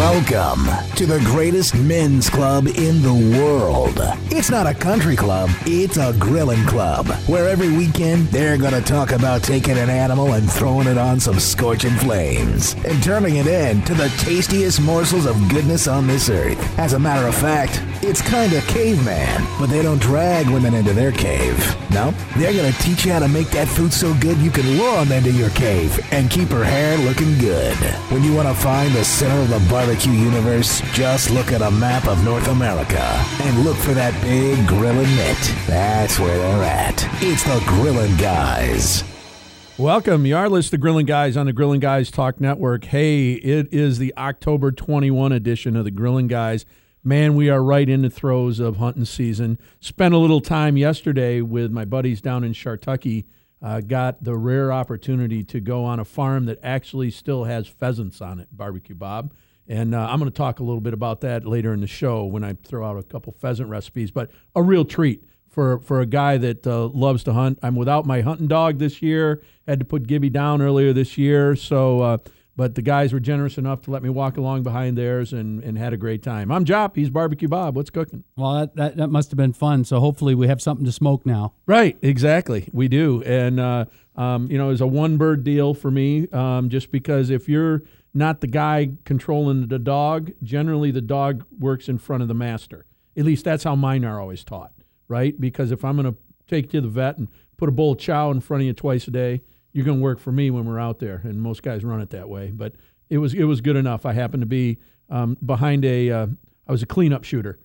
Welcome to the greatest men's club in the world. It's not a country club, it's a grilling club, where every weekend they're going to talk about taking an animal and throwing it on some scorching flames and turning it into the tastiest morsels of goodness on this earth. As a matter of fact, it's kind of caveman, but they don't drag women into their cave. No, they're going to teach you how to make that food so good you can lure them into your cave and keep her hair looking good. When you want to find the center of the barbecue universe, just look at a map of North America and look for that big grilling mitt. That's where they're at. It's the Grillin' Guys. Welcome. You are listening to Grillin' Guys on the Grillin' Guys Talk Network. Hey, it is the October 21 edition of the Grillin' Guys. Man, we are right in the throes of hunting season. Spent a little time yesterday with my buddies down in Shartucky. Got the rare opportunity to go on a farm that actually still has pheasants on it, Barbecue Bob. And I'm going to talk a little bit about that later in the show when I throw out a couple pheasant recipes. But a real treat for a guy that loves to hunt. I'm without my hunting dog this year. Had to put Gibby down earlier this year. But the guys were generous enough to let me walk along behind theirs and had a great time. I'm Jop. He's Barbecue Bob. What's cooking? Well, that must have been fun. So hopefully we have something to smoke now. Right, exactly. We do. And, it's a one-bird deal for me just because if you're not the guy controlling the dog, generally the dog works in front of the master. At least that's how mine are always taught, right? Because if I'm going to take you to the vet and put a bowl of chow in front of you twice a day, you're going to work for me when we're out there, and most guys run it that way. But it was good enough. I happened to be behind I was a cleanup shooter,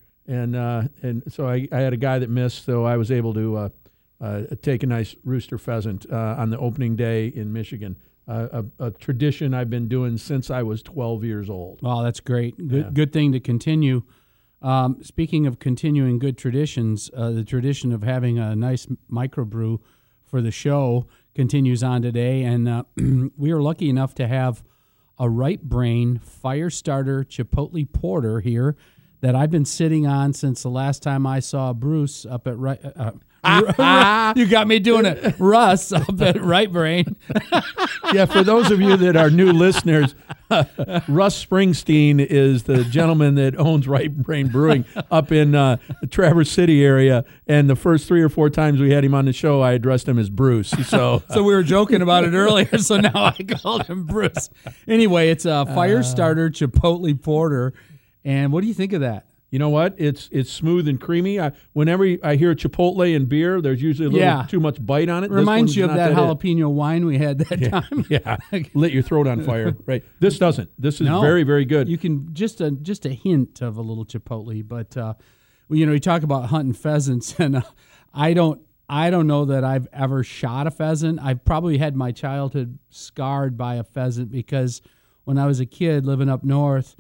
and so I had a guy that missed, so I was able to take a nice rooster pheasant on the opening day in Michigan. A tradition I've been doing since I was 12 years old. Oh, that's great. Good thing to continue. Speaking of continuing good traditions, the tradition of having a nice microbrew for the show continues on today, and we are lucky enough to have a Right Brain Fire Starter Chipotle Porter here that I've been sitting on since the last time I saw Bruce up at you got me doing it. Russ up at Right Brain. Yeah, for those of you that are new listeners, Russ Springsteen is the gentleman that owns Right Brain Brewing up in the Traverse City area. And the first 3 or 4 times we had him on the show, I addressed him as Bruce. So we were joking about it earlier, so now I called him Bruce. Anyway, it's a Fire Starter Chipotle Porter. And what do you think of that? You know what? It's smooth and creamy. Whenever I hear Chipotle and beer, there's usually a little too much bite on it. Reminds you of that jalapeno wine we had that time. Yeah, lit your throat on fire. Right. This doesn't. This is very, very good. You can just a hint of a little Chipotle, but you talk about hunting pheasants, and I don't know that I've ever shot a pheasant. I've probably had my childhood scarred by a pheasant because when I was a kid living up north,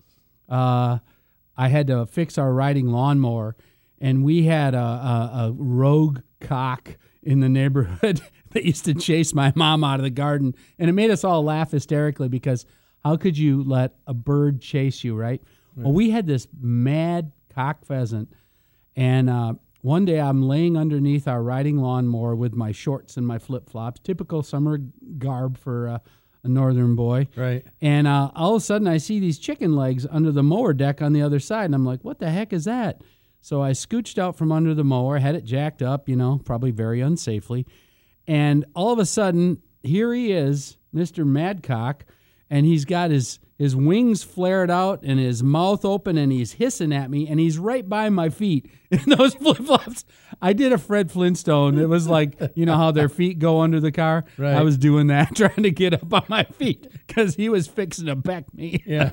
I had to fix our riding lawnmower, and we had a rogue cock in the neighborhood that used to chase my mom out of the garden, and it made us all laugh hysterically because how could you let a bird chase you, right? Well, we had this mad cock pheasant, and one day I'm laying underneath our riding lawnmower with my shorts and my flip-flops, typical summer garb for a northern boy. Right. And all of a sudden I see these chicken legs under the mower deck on the other side, and I'm like, what the heck is that? So I scooched out from under the mower, had it jacked up, probably very unsafely. And all of a sudden, here he is, Mr. Madcock, and he's got his wings flared out and his mouth open, and he's hissing at me, and he's right by my feet in those flip-flops. I did a Fred Flintstone. It was like, how their feet go under the car? Right. I was doing that, trying to get up on my feet because he was fixing to peck me. Yeah.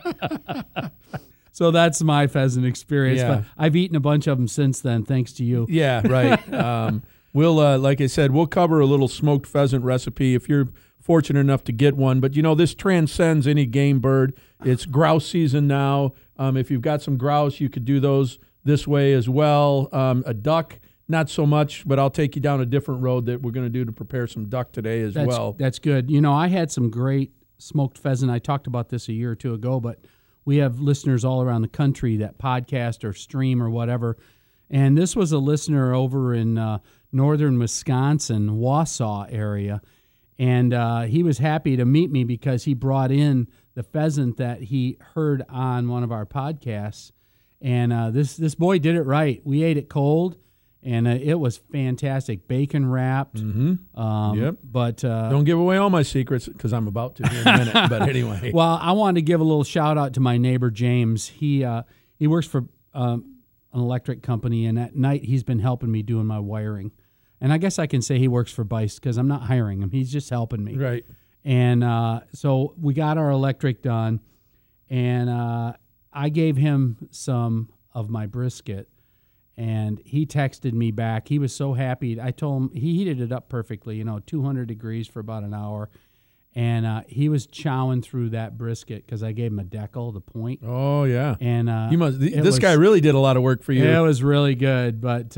So that's my pheasant experience. Yeah. But I've eaten a bunch of them since then, thanks to you. Yeah, right. We'll, like I said, we'll cover a little smoked pheasant recipe if you're fortunate enough to get one. But, this transcends any game bird. It's grouse season now. If you've got some grouse, you could do those this way as well. A duck, not so much, but I'll take you down a different road that we're going to do to prepare some duck today as well. That's good. I had some great smoked pheasant. I talked about this a year or two ago, but we have listeners all around the country that podcast or stream or whatever. And this was a listener over in northern Wisconsin, Wausau area. And he was happy to meet me because he brought in the pheasant that he heard on one of our podcasts. And this boy did it right. We ate it cold, and it was fantastic. Bacon wrapped. Yep. But Don't give away all my secrets because I'm about to here in a minute. But anyway. well, I wanted to give a little shout out to my neighbor James. He works for an electric company, and at night he's been helping me doing my wiring. And I guess I can say he works for Bice because I'm not hiring him. He's just helping me. Right. And so we got our electric done, and I gave him some of my brisket, and he texted me back. He was so happy. I told him he heated it up perfectly, 200 degrees for about an hour, and he was chowing through that brisket because I gave him a decal, the point. Oh, yeah. And this guy really did a lot of work for you. It was really good, but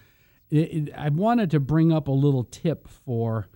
I wanted to bring up a little tip for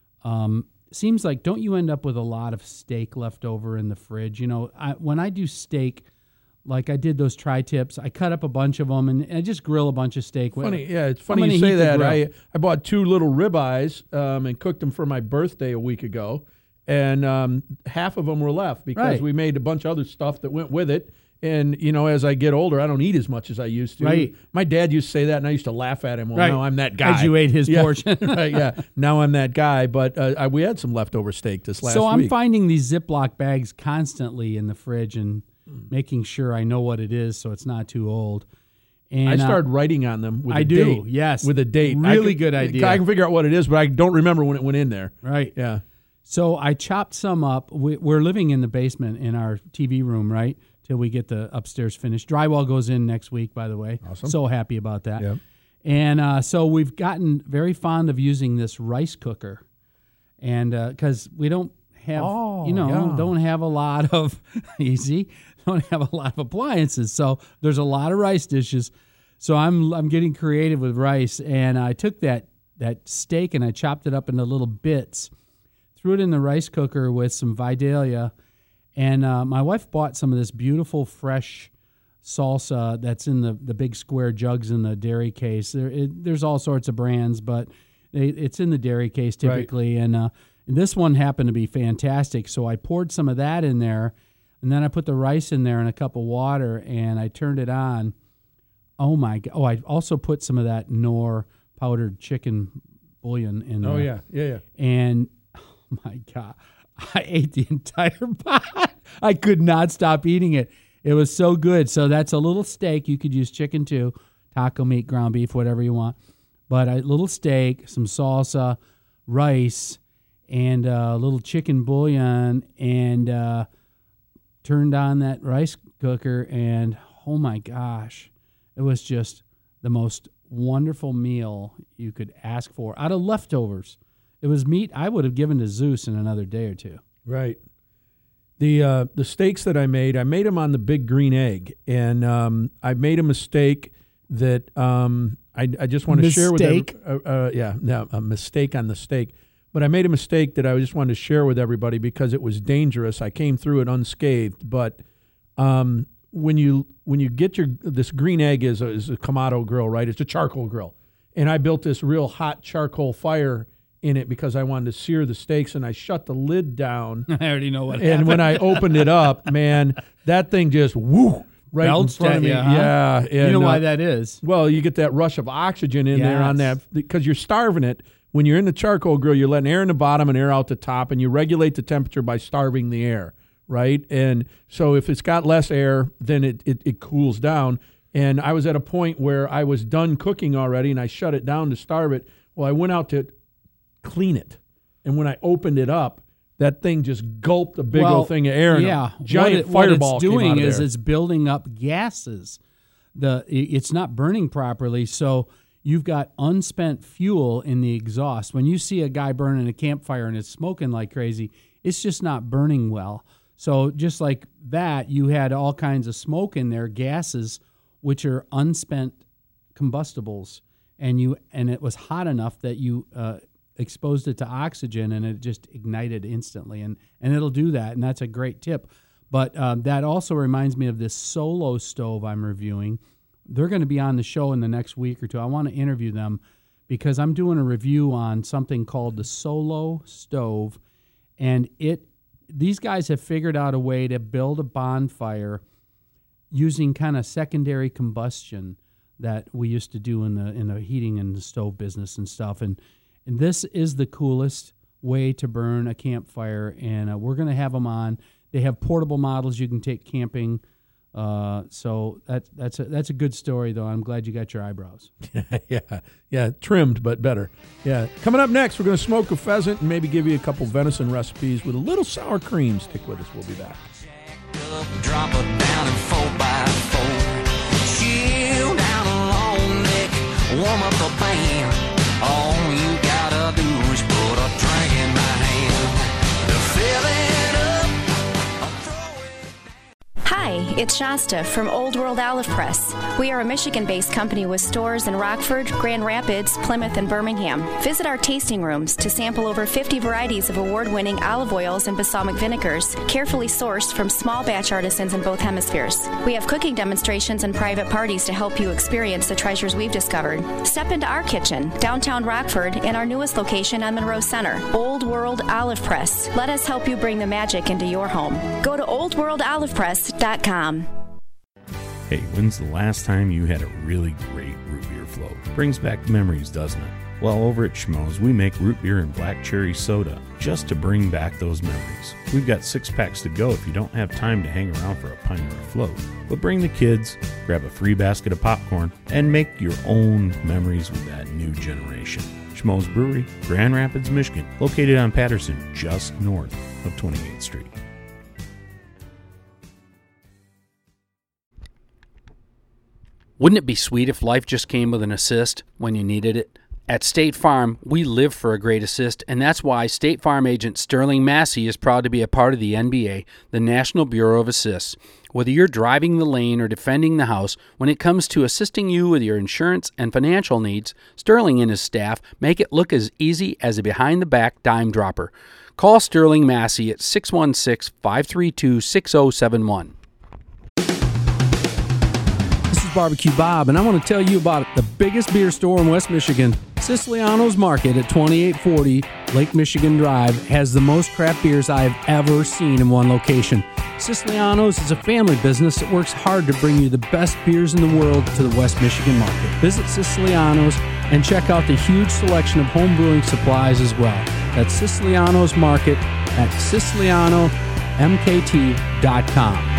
seems like, don't you end up with a lot of steak left over in the fridge? When I do steak, like I did those tri-tips, I cut up a bunch of them and I just grill a bunch of steak. Funny, yeah, it's funny you say that. I bought 2 little ribeyes and cooked them for my birthday a week ago, and half of them were left because we made a bunch of other stuff that went with it. And, as I get older, I don't eat as much as I used to. Right. My dad used to say that, and I used to laugh at him. Well, now I'm that guy. As you ate his portion. Right, yeah. Now I'm that guy. But we had some leftover steak this last week. So I'm finding these Ziploc bags constantly in the fridge and making sure I know what it is so it's not too old. And I started writing on them with a date. I do, yes. With a date. Really good idea. I can figure out what it is, but I don't remember when it went in there. Right. Yeah. So I chopped some up. We're living in the basement in our TV room, right, till we get the upstairs finished. Drywall goes in next week, by the way. Awesome. So happy about that. Yep. And so we've gotten very fond of using this rice cooker, and because we don't have, don't have a lot of don't have a lot of appliances. So there's a lot of rice dishes. So I'm getting creative with rice, and I took that steak and I chopped it up into little bits, threw it in the rice cooker with some Vidalia, and my wife bought some of this beautiful fresh salsa that's in the big square jugs in the dairy case. There's all sorts of brands, but it's in the dairy case typically, right. And this one happened to be fantastic, so I poured some of that in there, and then I put the rice in there in a cup of water, and I turned it on. Oh, my God. Oh, I also put some of that Knorr powdered chicken bouillon in there. Oh, yeah. And, oh, my God, I ate the entire pot. I could not stop eating it. It was so good. So that's a little steak. You could use chicken, too, taco meat, ground beef, whatever you want. But a little steak, some salsa, rice, and a little chicken bouillon, and turned on that rice cooker, and, oh, my gosh. It was just the most wonderful meal you could ask for out of leftovers. It was meat I would have given to Zeus in another day or two. Right. The steaks that I made them on the big green egg, and I made a mistake that I just want to share with a mistake on the steak. But I made a mistake that I just wanted to share with everybody because it was dangerous. I came through it unscathed, but when you get this green egg is a Kamado grill, right? It's a charcoal grill. And I built this real hot charcoal fire in it because I wanted to sear the steaks, and I shut the lid down. I already know what happened. And when I opened it up, man, that thing just right belched in front of me. You, huh? Yeah. And, you know why that is? Well, you get that rush of oxygen in there on that because you're starving it. When you're in the charcoal grill, you're letting air in the bottom and air out the top, and you regulate the temperature by starving the air. Right? And so if it's got less air, then it cools down. And I was at a point where I was done cooking already, and I shut it down to starve it. Well, I went out to clean it. And when I opened it up, that thing just gulped a big old thing of air. Yeah. And a giant fireball what it's doing came out of is there. it's building up gases. It's not burning properly, so you've got unspent fuel in the exhaust. When you see a guy burning a campfire and it's smoking like crazy, it's just not burning well. So just like that, you had all kinds of smoke in there, gases, which are unspent combustibles, and it was hot enough that you exposed it to oxygen, and it just ignited instantly, and it'll do that, and that's a great tip. But that also reminds me of this Solo stove I'm reviewing. They're going to be on the show in the next week or two. I want to interview them because I'm doing a review on something called the Solo Stove, and these guys have figured out a way to build a bonfire using kind of secondary combustion that we used to do in the heating and the stove business and stuff. And this is the coolest way to burn a campfire, and we're going to have them on. They have portable models you can take camping. So that's a good story, though. I'm glad you got your eyebrows. Yeah, trimmed but better. Yeah, coming up next, we're going to smoke a pheasant and maybe give you a couple venison recipes with a little sour cream. Stick with us. We'll be back. Drop it down in 4x4. Chill down a long neck, warm up the band. All you gotta do is put a drink in my hand. To fill it up, I'll throw it. Hi, it's Shasta from Old World Olive Press. We are a Michigan-based company with stores in Rockford, Grand Rapids, Plymouth, and Birmingham. Visit our tasting rooms to sample over 50 varieties of award-winning olive oils and balsamic vinegars, carefully sourced from small batch artisans in both hemispheres. We have cooking demonstrations and private parties to help you experience the treasures we've discovered. Step into our kitchen, downtown Rockford, and our newest location on Monroe Center, Old World Olive Press. Let us help you bring the magic into your home. Go to oldworldolivepress.com. Hey, when's the last time you had a really great root beer float? Brings back memories, doesn't it? Well, over at Schmoes, we make root beer and black cherry soda just to bring back those memories. We've got 6-packs to go if you don't have time to hang around for a pint or a float. But bring the kids, grab a free basket of popcorn, and make your own memories with that new generation. Schmoes Brewery, Grand Rapids, Michigan, located on Patterson, just north of 28th Street. Wouldn't it be sweet if life just came with an assist when you needed it? At State Farm, we live for a great assist, and that's why State Farm agent Sterling Massey is proud to be a part of the NBA, the National Bureau of Assists. Whether you're driving the lane or defending the house, when it comes to assisting you with your insurance and financial needs, Sterling and his staff make it look as easy as a behind-the-back dime dropper. Call Sterling Massey at 616-532-6071. Barbecue Bob, and I want to tell you about the biggest beer store in West Michigan. Siciliano's Market at 2840 Lake Michigan Drive has the most craft beers I have ever seen in one location. Siciliano's is a family business that works hard to bring you the best beers in the world to the West Michigan market. Visit Siciliano's and check out the huge selection of home brewing supplies as well. That's Siciliano's Market at SicilianoMKT.com.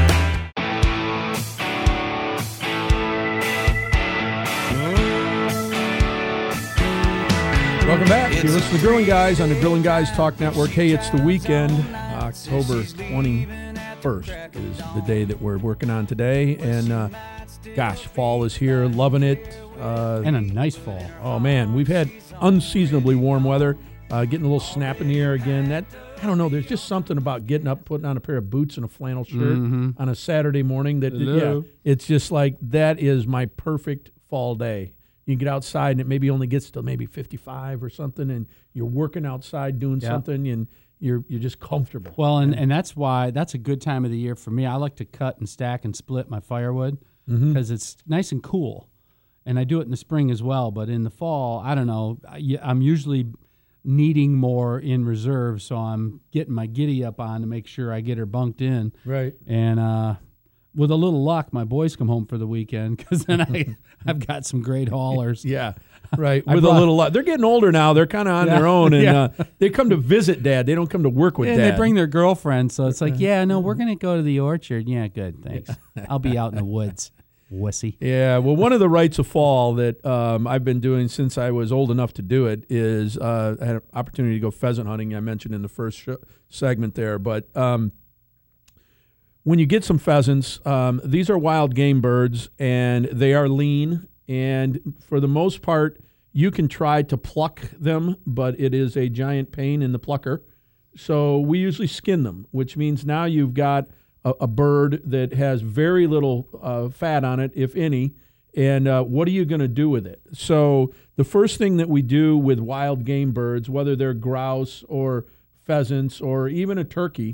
Welcome back. You're listening to the Grilling Guys on the Grilling Guys Talk Network. Hey, it's the weekend. October 21st is the day that we're working on today. And, gosh, fall is here. Loving it. And a nice fall. Oh, man. We've had unseasonably warm weather. Getting a little snap in the air again. I don't know. There's just something about getting up, putting on a pair of boots and a flannel shirt on a Saturday morning. It's just like that is my perfect fall day. You get outside and it maybe only gets to maybe 55 or something, and you're working outside doing something, and you're just comfortable. Well, and that's why that's a good time of the year for me. I like to cut and stack and split my firewood because it's nice and cool, and I do it in the spring as well. But in the fall, I don't know. I'm usually needing more in reserve, so I'm getting my giddy up on to make sure I get her bunked in. Right. And with a little luck, my boys come home for the weekend because then I've got some great haulers. Yeah, right. With a little luck. They're getting older now. They're kind of on their own, and they come to visit Dad. They don't come to work with Dad. And they bring their girlfriends, so it's like, no, we're going to go to the orchard. Yeah, good, thanks. I'll be out in the woods, wussy. Yeah, well, one of the rites of fall that I've been doing since I was old enough to do it is I had an opportunity to go pheasant hunting. I mentioned in the first segment there, but when you get some pheasants, these are wild game birds, and they are lean, and for the most part, you can try to pluck them, but it is a giant pain in the plucker. So we usually skin them, which means now you've got a bird that has very little fat on it, if any, and what are you going to do with it? So the first thing that we do with wild game birds, whether they're grouse or pheasants or even a turkey,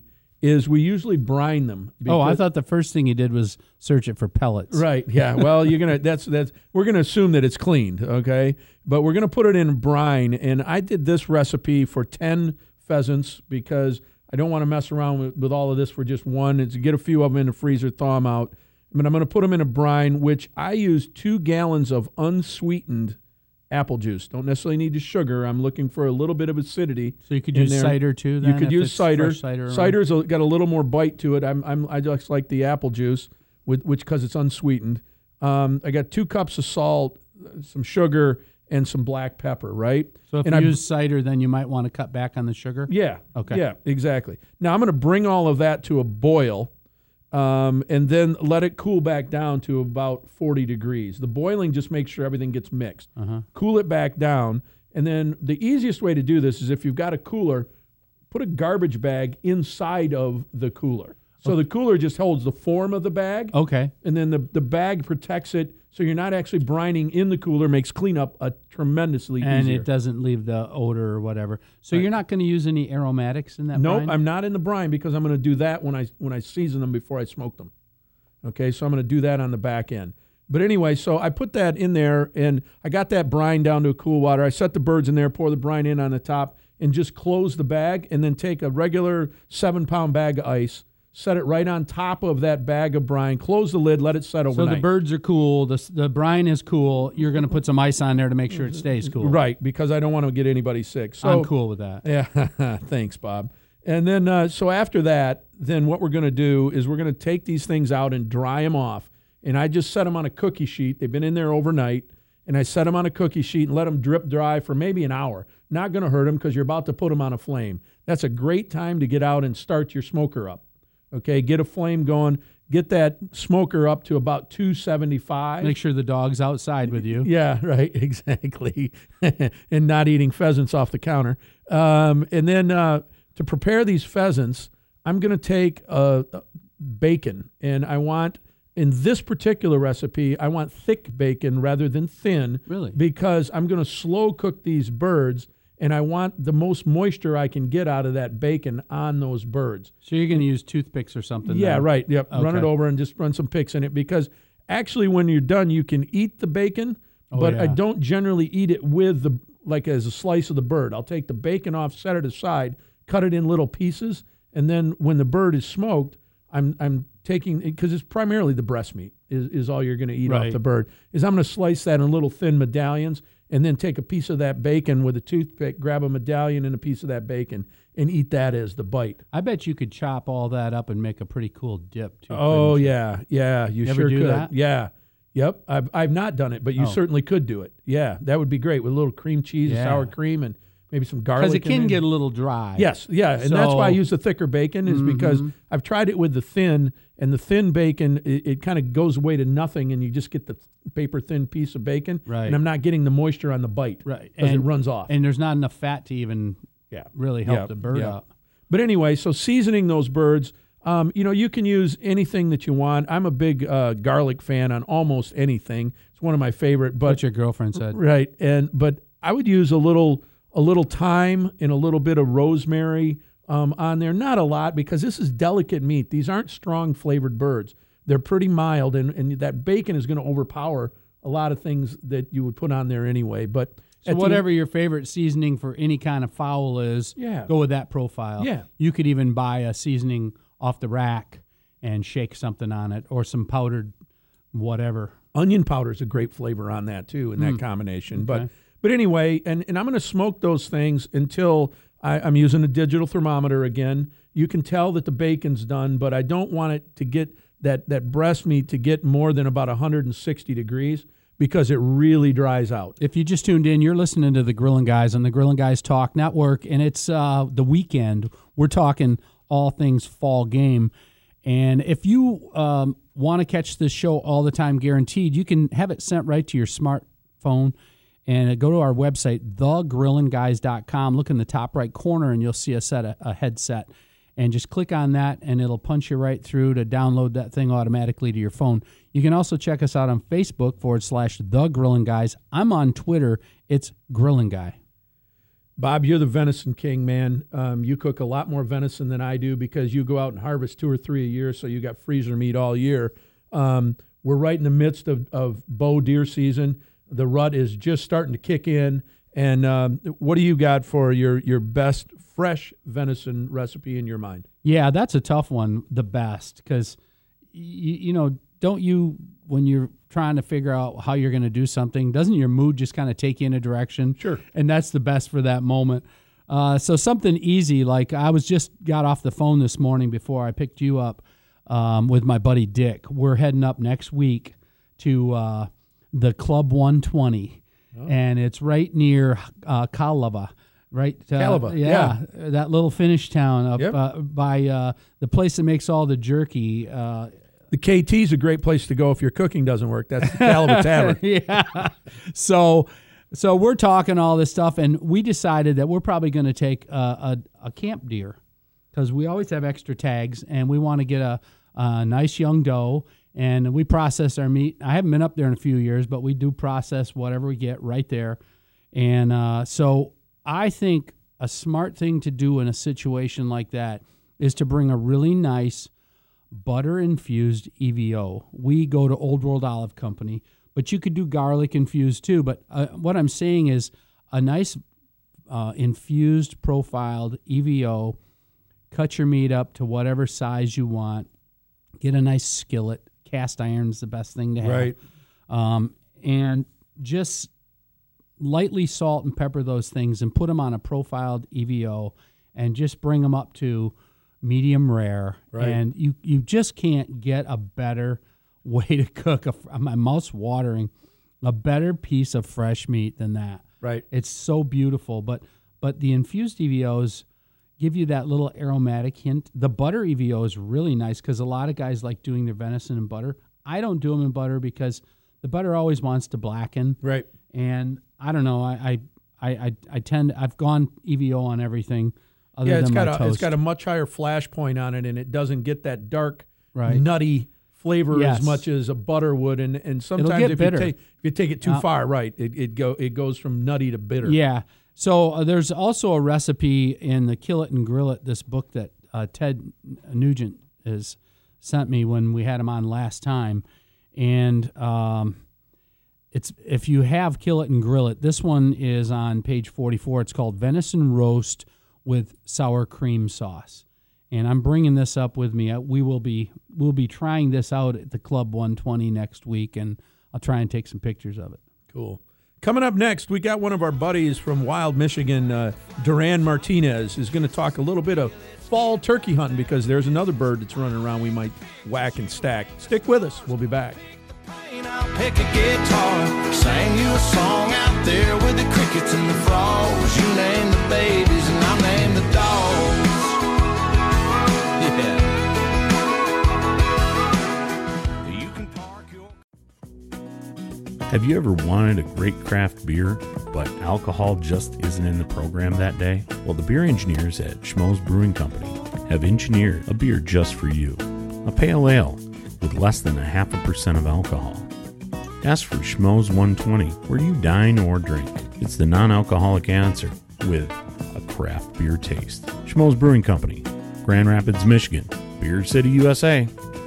is we usually brine them. Oh, I because- thought the first thing you did was search it for pellets. Right. Yeah. Well, you're gonna. That's. We're gonna assume that it's cleaned. Okay. But we're gonna put it in brine, and I did this recipe for 10 pheasants because I don't want to mess around with all of this for just one. It's get a few of them in the freezer, thaw them out. But I'm gonna put them in a brine, which I use 2 gallons of unsweetened apple juice. Don't necessarily need the sugar. I'm looking for a little bit of acidity. So you could in use there. cider too. Then You could if use it's cider. fresh cider. Cider's got a little more bite to it. I just like the apple juice, which because it's unsweetened. I got 2 cups of salt, some sugar, and some black pepper. Right. So if and you I- use cider, then you might want to cut back on the sugar. Yeah. Okay. Yeah. Exactly. Now I'm going to bring all of that to a boil, and then let it cool back down to about 40 degrees. The boiling just makes sure everything gets mixed. Cool it back down, and then the easiest way to do this is if you've got a cooler, put a garbage bag inside of the cooler. So the cooler just holds the form of the bag, Okay. and then the bag protects it, so you're not actually brining in the cooler. Makes cleanup tremendously And easier. it doesn't leave the odor or whatever. So you're not going to use any aromatics in that Nope, brine? I'm not in the brine because I'm going to do that when I season them before I smoke them. Okay, so I'm going to do that on the back end. But anyway, so I put that in there, and I got that brine down to cool water. I set the birds in there, pour the brine in on the top, and just close the bag, and then take a regular 7-pound bag of ice, set it right on top of that bag of brine, close the lid, let it set So overnight. the birds are cool. The brine is cool. You're going to put some ice on there to make sure it stays cool. Right, because I don't want to get anybody sick. So I'm cool with that. Yeah, thanks, Bob. And then, so after that, then what we're going to do is we're going to take these things out and dry them off. And I just set them on a cookie sheet. They've been in there overnight. And I set them on a cookie sheet and let them drip dry for maybe an hour. Not going to hurt them because you're about to put them on a flame. That's a great time to get out and start your smoker up. Okay, get a flame going. Get that smoker up to about 275. Make sure the dog's outside with you. Yeah, right, exactly. And not eating pheasants off the counter. And then to prepare these pheasants, I'm going to take bacon. And I want, in this particular recipe, I want thick bacon rather than thin. Really? Because I'm going to slow cook these birds, and I want the most moisture I can get out of that bacon on those birds. So you're going to use toothpicks or something. Yeah, then? right. Yep. Run it Okay. over and just run some picks in it, because actually when you're done, you can eat the bacon, but I yeah. don't generally eat it with like as a slice of the bird. I'll take the bacon off, set it aside, cut it in little pieces, and then when the bird is smoked, I'm taking, because it's primarily the breast meat is all you're going to eat off Right. the bird, is I'm going to slice that in little thin medallions and then take a piece of that bacon with a toothpick, grab a medallion and a piece of that bacon, and eat that as the bite. I bet you could chop all that up and make a pretty cool dip too. Oh couldn't you? yeah, you ever sure do could. that? Yeah, yep. I've not done it, but you Oh. certainly could do it. Yeah, that would be great with a little cream cheese, and Yeah. sour cream, and maybe some garlic. Because it in can there. get a little dry. Yes, yeah, and that's why I So- use the thicker bacon, is because I've tried it with the thin, and the thin bacon, it kind of goes away to nothing, and you just get the paper thin piece of bacon, Right. and I'm not getting the moisture on the bite, Right. because it And- runs off. And there's not enough fat to even Yeah. really help Yeah, the bird yeah. out. But anyway, so seasoning those birds, you can use anything that you want. I'm a big garlic fan on almost anything. It's one of my favorite. But What your girlfriend said. right, but I would use a little thyme and a little bit of rosemary on there. Not a lot, because this is delicate meat. These aren't strong flavored birds. They're pretty mild, and that bacon is going to overpower a lot of things that you would put on there anyway. But So at the- whatever your favorite seasoning for any kind of fowl is, Yeah. go with that profile. Yeah. You could even buy a seasoning off the rack and shake something on it, or some powdered whatever. Onion powder is a great flavor on that too, in that combination. Okay. But anyway, and I'm going to smoke those things until I'm using a digital thermometer again. You can tell that the bacon's done, but I don't want it to get that breast meat to get more than about 160 degrees, because it really dries out. If you just tuned in, you're listening to the Grillin' Guys on the Grillin' Guys Talk Network, and it's the weekend. We're talking all things fall game. And if you want to catch this show all the time, guaranteed, you can have it sent right to your smartphone. And go to our website, thegrillinguys.com. Look in the top right corner, and you'll see a headset. And just click on that, and it'll punch you right through to download that thing automatically to your phone. You can also check us out on Facebook /The Grillin' Guys. I'm on Twitter. It's Grillin' Guy. Bob, you're the venison king, man. You cook a lot more venison than I do because you go out and harvest 2 or 3 a year, so you got freezer meat all year. We're right in the midst of bow deer season. The rut is just starting to kick in. And what do you got for your best fresh venison recipe in your mind? Yeah, that's a tough one, the best, because, you know, don't you, when you're trying to figure out how you're going to do something, doesn't your mood just kind of take you in a direction? Sure. And that's the best for that moment. So something easy, like I got off the phone this morning before I picked you up with my buddy Dick. We're heading up next week to the Club 120, and it's right near Kalava. Right, Kalava, yeah, that little Finnish town up Yep. by the place that makes all the jerky. The KT's a great place to go if your cooking doesn't work. That's the Kalava Tavern. Yeah. So we're talking all this stuff, and we decided that we're probably going to take a camp deer because we always have extra tags, and we want to get a nice young doe, and we process our meat. I haven't been up there in a few years, but we do process whatever we get right there. And so I think a smart thing to do in a situation like that is to bring a really nice butter-infused EVO. We go to Old World Olive Company, but you could do garlic-infused too. But what I'm saying is a nice infused, profiled EVO, cut your meat up to whatever size you want, get a nice skillet. Cast iron's the best thing to have. Right. And just lightly salt and pepper those things and put them on a profiled EVO and just bring them up to medium rare. Right. And you just can't get a better way to cook. My mouth's watering. A better piece of fresh meat than that. Right. It's so beautiful. But the infused EVOs give you that little aromatic hint. The butter EVO is really nice because a lot of guys like doing their venison in butter. I don't do them in butter because the butter always wants to blacken. Right. And I don't know. I've gone EVO on everything other than my toast. It's got a much higher flash point on it, and it doesn't get that dark, Right. nutty flavor Yes. as much as a butter would. And sometimes get if bitter. you take it too far, right, it goes from nutty to bitter. Yeah. So there's also a recipe in the Kill It and Grill It, this book that Ted Nugent has sent me when we had him on last time. And it's if you have Kill It and Grill It, this one is on page 44. It's called Venison Roast with Sour Cream Sauce. And I'm bringing this up with me. We'll be trying this out at the Club 120 next week, and I'll try and take some pictures of it. Cool. Coming up next, we got one of our buddies from Wild Michigan, Duran Martinez, who's going to talk a little bit of fall turkey hunting because there's another bird that's running around we might whack and stack. Stick with us. We'll be back. I'll pick a guitar, sing you a song out there with the crickets and the frogs. You name the babies and I'll name the dogs. Yeah. You can park your... Have you ever wanted a great craft beer, but alcohol just isn't in the program that day? Well, the beer engineers at Schmoes Brewing Company have engineered a beer just for you. A pale ale with less than 0.5% of alcohol. Ask for Schmoes 120 where you dine or drink. It's the non-alcoholic answer with a craft beer taste. Schmoes Brewing Company, Grand Rapids, Michigan. Beer City, USA.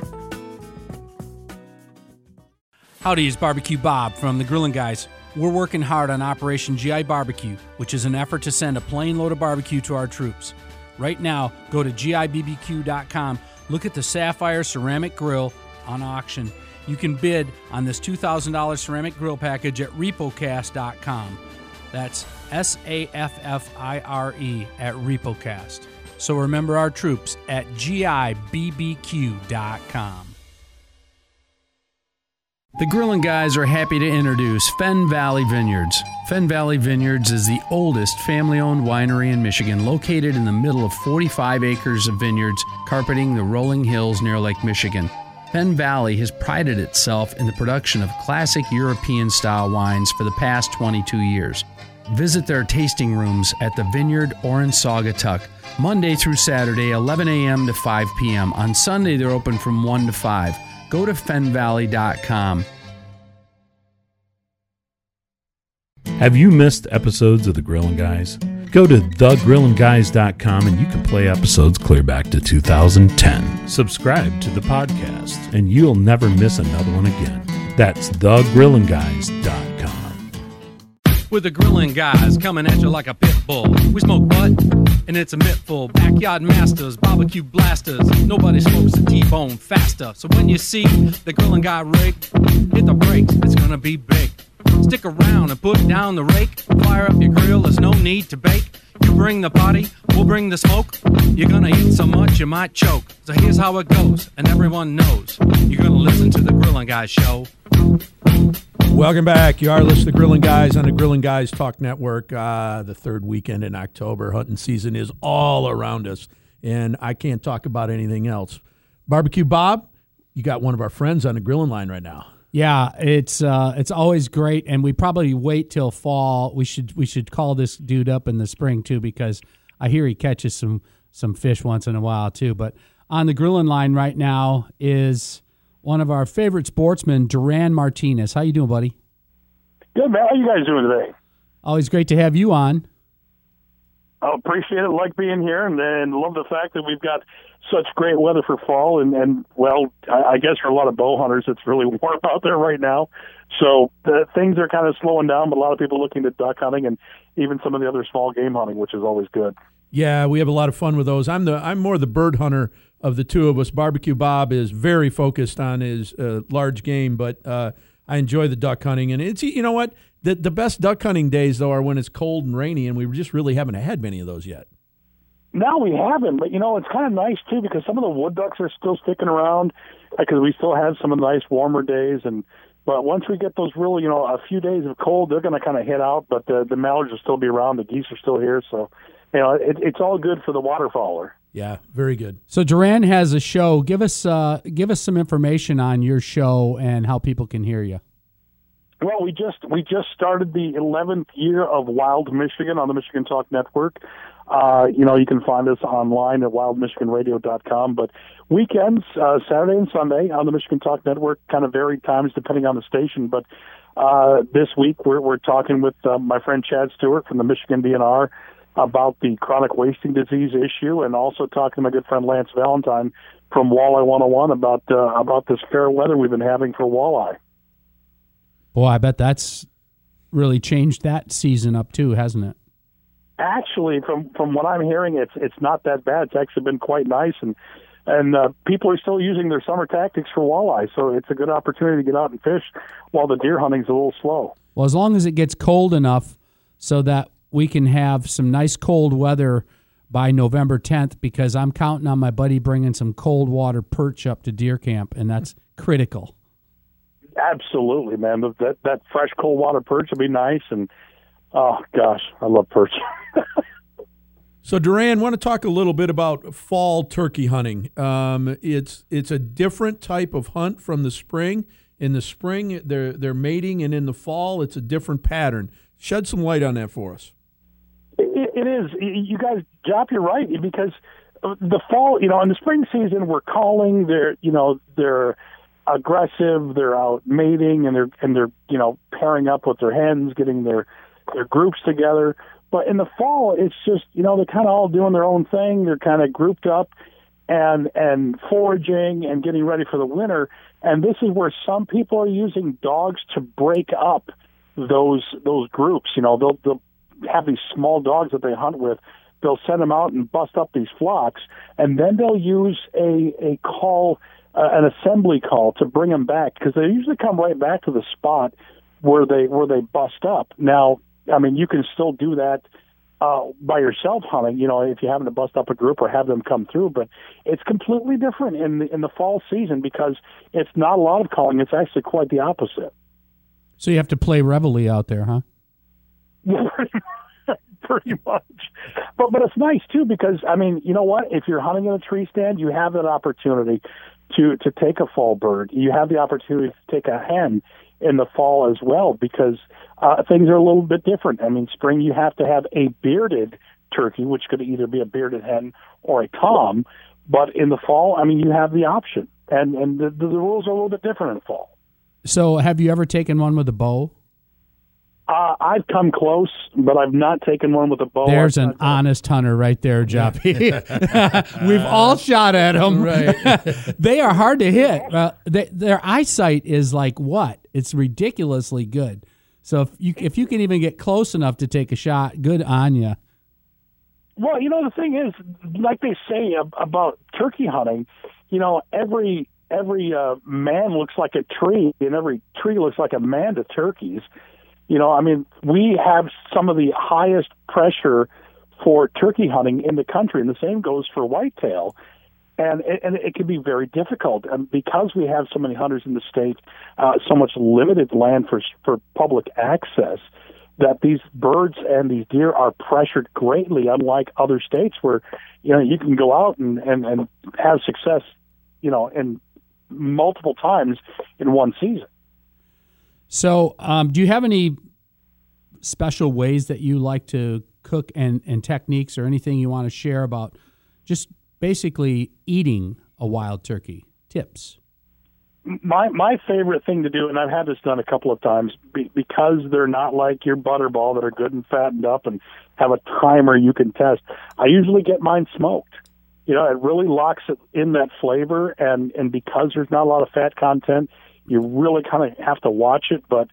Howdy, it's Barbecue Bob from the Grillin' Guys. We're working hard on Operation GI Barbecue, which is an effort to send a plane load of barbecue to our troops. Right now, go to gibbq.com, look at the Sapphire Ceramic Grill on auction. You can bid on this $2,000 ceramic grill package at repocast.com. That's SAFFIRE at Repocast. So remember our troops at gibbq.com. The Grillin' Guys are happy to introduce Fenn Valley Vineyards. Fenn Valley Vineyards is the oldest family-owned winery in Michigan, located in the middle of 45 acres of vineyards carpeting the rolling hills near Lake Michigan. Fenn Valley has prided itself in the production of classic European-style wines for the past 22 years. Visit their tasting rooms at the Vineyard or in Saugatuck, Monday through Saturday, 11 a.m. to 5 p.m. On Sunday, they're open from 1 to 5. Go to fennvalley.com. Have you missed episodes of the Grillin' Guys? Go to thegrillandguys.com and you can play episodes clear back to 2010. Subscribe to the podcast and you'll never miss another one again. That's thegrillandguys.com. With the grilling guys coming at you like a pit bull. We smoke butt, and it's a mittful. Backyard masters, barbecue blasters. Nobody smokes a T-bone faster. So when you see the grilling guy rig, hit the brakes, it's gonna be big. Stick around and put down the rake. Fire up your grill, there's no need to bake. You bring the party, we'll bring the smoke. You're gonna eat so much you might choke. So here's how it goes, and everyone knows. You're gonna listen to the Grilling Guys show. Welcome back. You are listening to Grilling Guys on the Grilling Guys Talk Network. The third weekend in October. Hunting season is all around us, and I can't talk about anything else. Barbecue Bob, you got one of our friends on the grilling line right now. Yeah, it's always great, and we probably wait till fall. We should call this dude up in the spring too, because I hear he catches some fish once in a while too. But on the grilling line right now is one of our favorite sportsmen, Duran Martinez. How you doing, buddy? Good, man. How you guys doing today? Always great to have you on. I appreciate it. Like being here, and love the fact that we've got such great weather for fall. And well, I guess for a lot of bow hunters, it's really warm out there right now. So things are kind of slowing down, but a lot of people looking at duck hunting and even some of the other small game hunting, which is always good. Yeah, we have a lot of fun with those. I'm more the bird hunter of the two of us. Barbecue Bob is very focused on his large game, but I enjoy the duck hunting. And it's, you know what? The best duck hunting days, though, are when it's cold and rainy, and we just really haven't had many of those yet. No, we haven't, but, it's kind of nice, too, because some of the wood ducks are still sticking around because we still have some of the nice warmer days. But once we get those really, a few days of cold, they're going to kind of hit out, but the mallards will still be around. The geese are still here, so, it's all good for the waterfowler. Yeah, very good. So Duran has a show. Give us some information on your show and how people can hear you. Well, we just started the 11th year of Wild Michigan on the Michigan Talk Network. You can find us online at wildmichiganradio.com. But weekends, Saturday and Sunday on the Michigan Talk Network, kind of varied times depending on the station. But this week we're talking with my friend Chad Stewart from the Michigan DNR about the chronic wasting disease issue, and also talking to my good friend Lance Valentine from Walleye 101 about this fair weather we've been having for walleye. Boy, I bet that's really changed that season up too, hasn't it? Actually, from what I'm hearing, it's not that bad. It's actually been quite nice, and people are still using their summer tactics for walleye, so it's a good opportunity to get out and fish while the deer hunting's a little slow. Well, as long as it gets cold enough so that we can have some nice cold weather by November 10th, because I'm counting on my buddy bringing some cold water perch up to deer camp, and that's critical. Absolutely, man. That fresh cold water perch would be nice, and oh gosh, I love perch. So Duran, want to talk a little bit about fall turkey hunting. It's a different type of hunt from the spring. In the spring, they're mating, and in the fall, it's a different pattern. Shed some light on that for us. It is. You guys, Jop, you're right, because the fall, in the spring season, we're calling. They're aggressive. They're out mating, and they're pairing up with their hens, getting their groups together. But in the fall, it's just they're kind of all doing their own thing. They're kind of grouped up and foraging and getting ready for the winter. And this is where some people are using dogs to break up those groups. They'll have these small dogs that they hunt with. They'll send them out and bust up these flocks, and then they'll use a call, an assembly call, to bring them back, because they usually come right back to the spot where they bust up. Now, I mean, you can still do that by yourself hunting, if you happen to bust up a group or have them come through, but it's completely different in the fall season, because it's not a lot of calling. It's actually quite the opposite. So you have to play reveille out there, huh? Yeah, pretty much. But it's nice too, because I mean, you know what? If you're hunting in a tree stand, you have that opportunity to take a fall bird. You have the opportunity to take a hen in the fall as well, because things are a little bit different. I mean, spring you have to have a bearded turkey, which could either be a bearded hen or a tom. But in the fall, I mean, you have the option, and the rules are a little bit different in the fall. So have you ever taken one with a bow? I've come close, but I've not taken one with a bow. There's an honest hunter right there, Joppy. We've all shot at them. Right. They are hard to hit. Their eyesight is like what? It's ridiculously good. So if you can even get close enough to take a shot, good on you. Well, the thing is, like they say about turkey hunting, every man looks like a tree, and every tree looks like a man to turkeys. We have some of the highest pressure for turkey hunting in the country, and the same goes for whitetail. And it can be very difficult. And because we have so many hunters in the state, so much limited land for public access, that these birds and these deer are pressured greatly, unlike other states where, you can go out and have success, in multiple times in one season. So, do you have any special ways that you like to cook and techniques or anything you want to share about just basically eating a wild turkey? Tips. My favorite thing to do, and I've had this done a couple of times, because they're not like your butterball that are good and fattened up and have a timer you can test, I usually get mine smoked. It really locks it in that flavor, and because there's not a lot of fat content, you really kind of have to watch it. But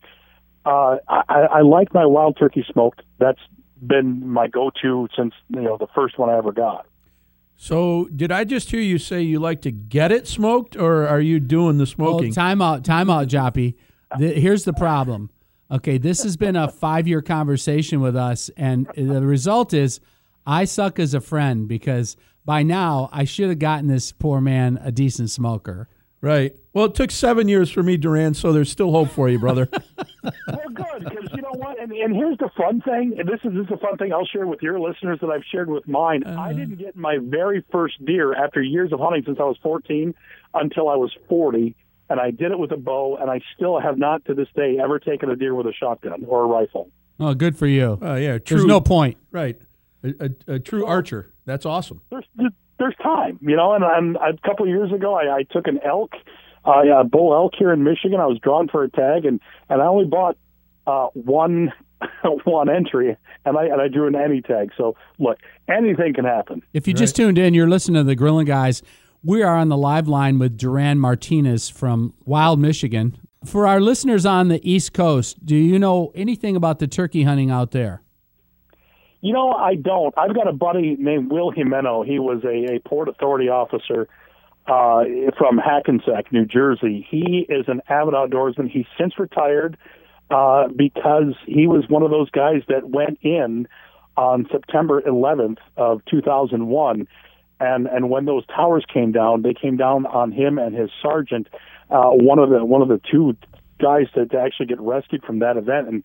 I like my wild turkey smoked. That's been my go-to since the first one I ever got. So did I just hear you say you like to get it smoked, or are you doing the smoking? Oh, time out, Joppy. Here's the problem. Okay, this has been a 5-year conversation with us, and the result is I suck as a friend because by now I should have gotten this poor man a decent smoker. Right. Well, it took 7 years for me, Duran, so there's still hope for you, brother. Well, good, because you know what? And here's the fun thing. And this is a fun thing I'll share with your listeners that I've shared with mine. I didn't get my very first deer after years of hunting since I was 14 until I was 40, and I did it with a bow, and I still have not to this day ever taken a deer with a shotgun or a rifle. Oh, good for you. Yeah, true. There's no point. Right. A true archer. That's awesome. There's time, and a couple of years ago, I took an elk, a bull elk here in Michigan. I was drawn for a tag, and I only bought one entry, and I drew an any tag. So, look, anything can happen. If you just tuned in, you're listening to the Grilling Guys. We are on the live line with Duran Martinez from Wild, Michigan. For our listeners on the East Coast, do you know anything about the turkey hunting out there? I don't. I've got a buddy named Will Jimeno. He was a Port Authority officer from Hackensack, New Jersey. He is an avid outdoorsman. He's since retired because he was one of those guys that went in on September 11th of 2001. And when those towers came down, they came down on him and his sergeant, one of the two guys to actually get rescued from that event. And,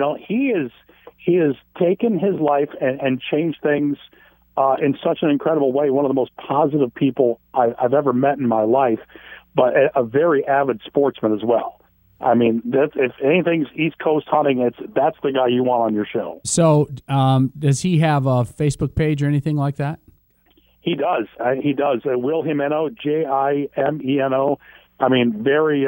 he has taken his life and changed things in such an incredible way. One of the most positive people I've ever met in my life, but a very avid sportsman as well. I mean, if anything's East Coast hunting, that's the guy you want on your show. So does he have a Facebook page or anything like that? He does. He does. Will Jimeno, Jimeno. I mean, very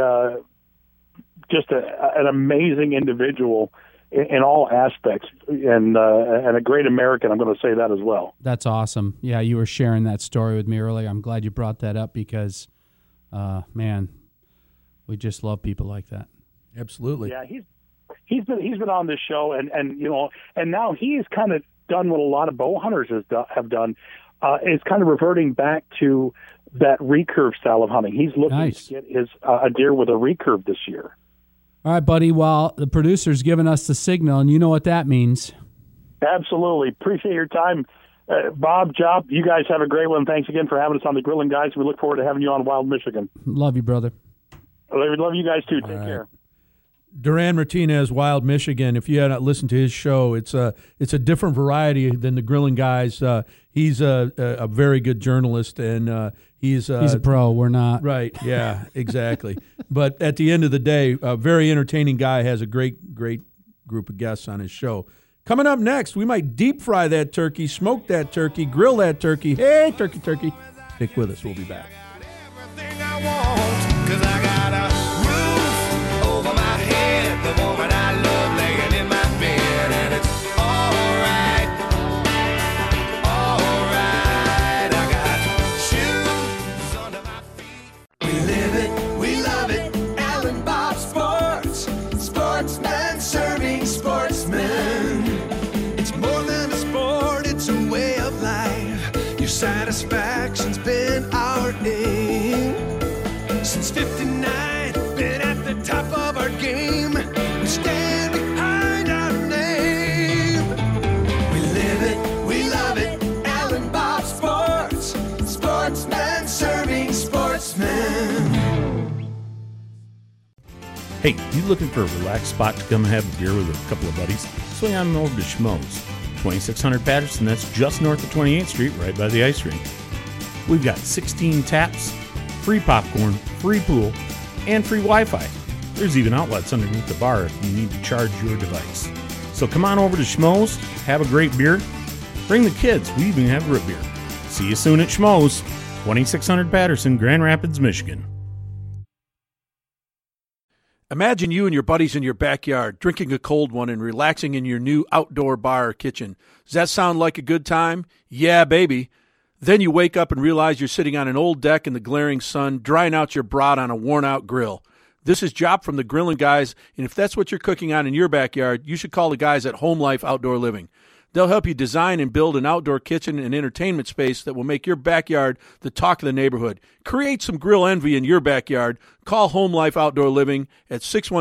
just an amazing individual in all aspects, and a great American. I'm going to say that as well. That's awesome. Yeah, you were sharing that story with me earlier. I'm glad you brought that up because, man, we just love people like that. Absolutely. Yeah, he's been on this show, and now he has kind of done what a lot of bow hunters have done. Is kind of reverting back to that recurve style of hunting. He's looking to get a deer with a recurve this year. All right, buddy. Well, the producer's given us the signal, and you know what that means. Absolutely. Appreciate your time. Bob, Job, you guys have a great one. Thanks again for having us on the Grilling Guys. We look forward to having you on Wild, Michigan. Love you, brother. Love you guys, too. Take care. Duran Martinez, Wild, Michigan. If you hadn't listened to his show, it's a different variety than the Grilling Guys. He's a very good journalist, and he's a pro. We're not. Right, yeah, exactly. But at the end of the day, a very entertaining guy, has a great group of guests on his show. Coming up next, we might deep fry that turkey, smoke that turkey, grill that turkey. Hey, turkey. Stick with us. We'll be back. Everything I want, 'cause I got a roof over my head, the woman I love laying in my Since 59, been at the top of our game. We stand behind our name. We live it, we love it. Alan Bob Sports. Sportsman serving sportsmen. Hey, you looking for a relaxed spot to come have a beer with a couple of buddies? Swing on over to Schmoes, 2600 Patterson. That's just north of 28th Street, right by the ice rink. We've got 16 taps, free popcorn, free pool, and free Wi-Fi. There's even outlets underneath the bar if you need to charge your device. So come on over to Schmoes, have a great beer. Bring the kids. We even have root beer. See you soon at Schmoes, 2600 Patterson, Grand Rapids, Michigan. Imagine you and your buddies in your backyard drinking a cold one and relaxing in your new outdoor bar or kitchen. Does that sound like a good time? Yeah, baby. Then you wake up and realize you're sitting on an old deck in the glaring sun, drying out your brat on a worn-out grill. This is Jop from the Grillin' Guys, and if that's what you're cooking on in your backyard, you should call the guys at Home Life Outdoor Living. They'll help you design and build an outdoor kitchen and entertainment space that will make your backyard the talk of the neighborhood. Create some grill envy in your backyard. Call Home Life Outdoor Living at